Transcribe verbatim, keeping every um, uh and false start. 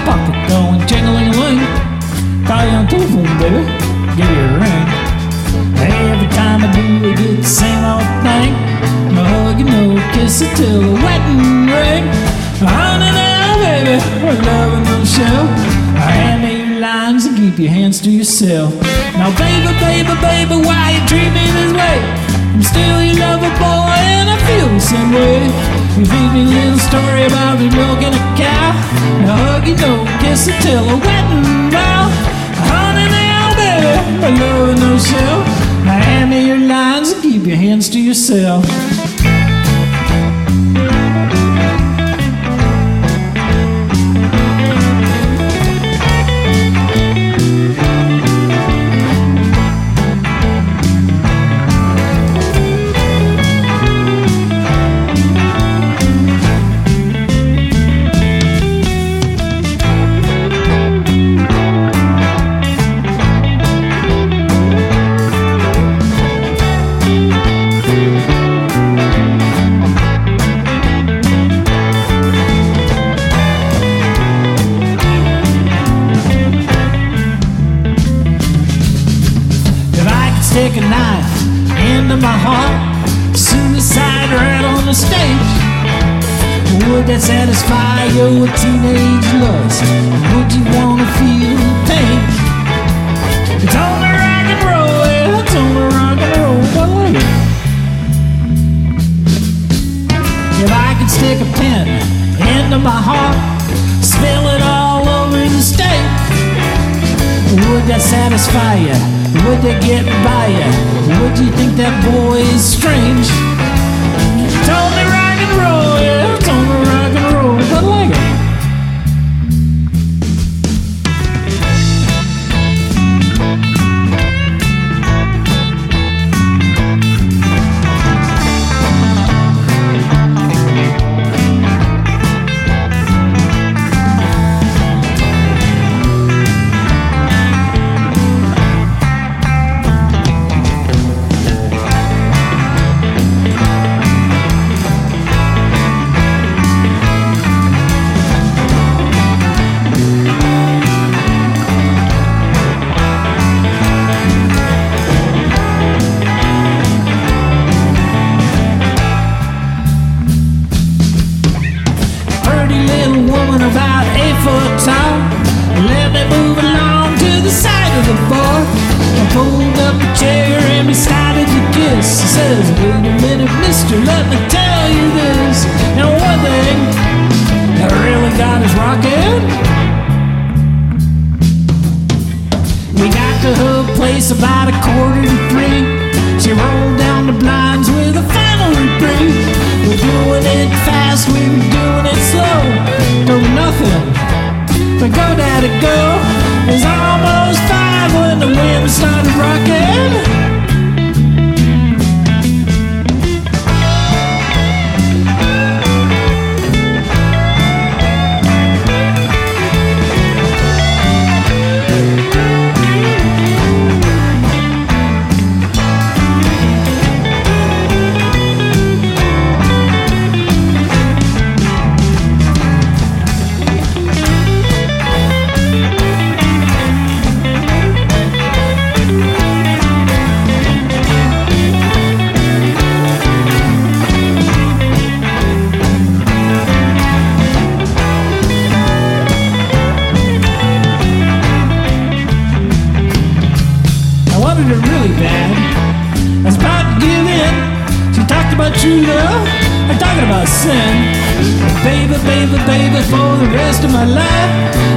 pocket going jingling-a-ling. Call you on the telephone, baby, give you a ring. Every time I do, I get the same old thing. No hug, no kiss it till the wedding ring. Honey now, baby, we're loving the show. Hand me your lines and keep your hands to yourself. Now, baby, baby, baby, why you treat me this way? I'm still your lover boy and I feel the same way. You feed me a little story about me milking a cow. Now hug you, no kiss it till the wedding vow. Honey now, baby, we're loving the show. Now hand me your lines and keep your hands to yourself. Stick a knife into my heart, suicide right on the stage. Would that satisfy your teenage lust? Would you wanna feel the pain? It's only rock and roll, yeah, it's only rock and roll, boy. If I could stick a pin into my heart, spill it all over the stage, would that satisfy you? Would they get by ya? Would you think that boy is strange? It's only rock and roll, yeah, it's only rock and roll, but I like it. About eight foot tall, let me move along to the side of the bar. I pulled up a chair and we started to kiss. He says, wait a minute, mister, let me tell you this. Now one thing that really got us rocking, we got to her place about a quarter to three. She rolled down the blinds with a final reprieve. We're doing it fast, we were doing it slow. No nothing, but go daddy go. It was almost five when the wind started rocking. It really bad. I was about to give in. She talked about true love, I'm talking about sin. Baby, baby, baby, for the rest of my life